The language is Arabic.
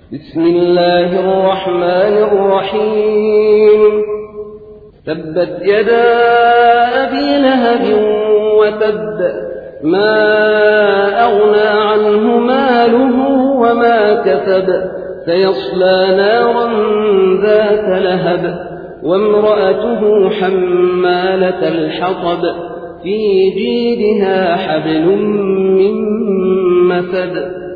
بسم الله الرحمن الرحيم تبت يدا أبي لهب وتب ما أغنى عنه ماله وما كسب سيصلى نارا ذات لهب وامرأته حمالة الحطب في جيدها حبل من مسد